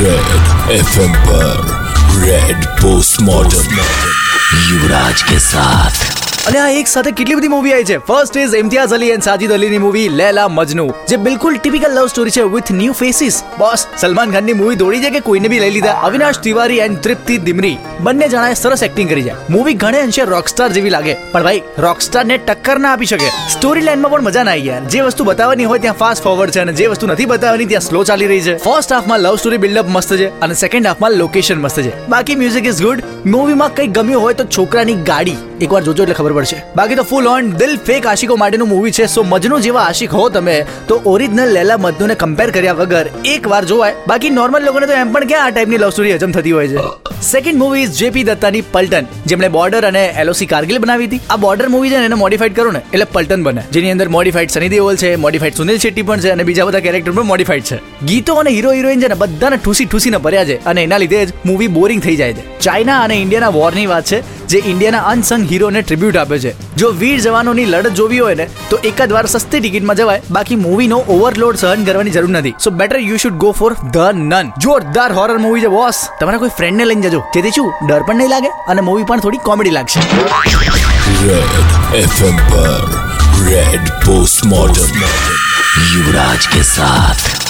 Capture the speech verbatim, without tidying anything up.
Red FM पर red postmortem Yuvraj के साथ। અને આ એક સાથે કેટલી બધી મૂવી આવી છે। First is Imtiaz Ali and Sajid અલીની મૂવી લૈલા મજનુ, જે બિલકુલ ટિપિકલ લવ સ્ટોરી છે with new faces. Boss Salman ખાનની મૂવી દોડી છે કે કોઈને બી લઈ લીધા। અવિનાશ તિવારી એન્ડ તૃપ્તિ દિમરી બંને જણાએ સરસ એક્ટિંગ કરી છે। મૂવી ઘણે અંશે રોકસ્ટાર જેવી લાગે, પણ ભાઈ રોકસ્ટાર ને ટક્કર ના આપી શકે। સ્ટોરી લાઈનમાં પણ મજા ના આવી યાર। જે વસ્તુ બતાવવાની હોય ત્યાં ફાસ્ટ ફોરવર્ડ છે અને જે વસ્તુ નથી બતાવવાની ત્યાં સ્લો ચાલી રહી છે। ફર્સ્ટ હાફમાં લવ સ્ટોરી બિલ્ડઅપ મસ્ત છે અને સેકન્ડ હાફમાં લોકેશન મસ્ત છે। બાકી મ્યુઝિક ઇઝ ગુડ। મૂવીમાં કંઈ ગમ્યું હોય તો છોકરાની ગાડી એકવાર જોજો એટલે ખબર પડશે। બાકી તો ફૂલ ઓન દિલ ફેક આશિકો માટેનું મૂવી છે। સો મજનુ જેવા આશિક હો તમે તો ઓરિજિનલ લૈલા મજનુને કમ્પેર કર્યા વગર એકવાર જોવાય। બાકી નોર્મલ લોકોને તો એમ પણ ક્યાં આ ટાઈપની લવ સ્ટોરી હજમ થતી હોય છે। સેકન્ડ મૂવી ઇઝ જેપી દત્તાની પલટન, જેમણે બોર્ડર અને એલઓસી કારગિલ બનાવી હતી। આ બોર્ડર મૂવી છે ને એને મોડિફાઈડ કરો ને એટલે પલટન બને, જેની અંદર મોડિફાઈડ સની દેઓલ છે, મોડિફાઈડ સુનિલ શેટ્ટી પણ છે અને બીજા બધા કેરેક્ટર પણ મોડિફાઈડ છે। ગીતો અને હીરો હિરોઈન છે ને બધાને ઠૂસી ઠૂસીને ભર્યા છે અને એના લીધે જ મૂવી બોરિંગ થઈ જાય છે। ચાઇના અને ઇન્ડિયાના વોરની વાત છે, જે ઇન્ડિયાના અનસંગ હીરોને ટ્રિબ્યુટ આપે છે। જો વીર જવાનોની લડત જોવી હોય ને તો એકાદ વાર સસ્તી ટિકિટમાં જવાય, બાકી મૂવીનો ઓવરલોડ સહન કરવાની જરૂર નથી। So better you should go for the nun. જોરદાર હોરર મૂવી છે બોસ, તમારા કોઈ ફ્રેન્ડને લઈને જજો, જેથી શું ડર પણ નહીં લાગે અને મૂવી પણ થોડી કોમેડી લાગશે। रेड एफएम पर रेड पोस्टमॉर्टम युवराज के साथ।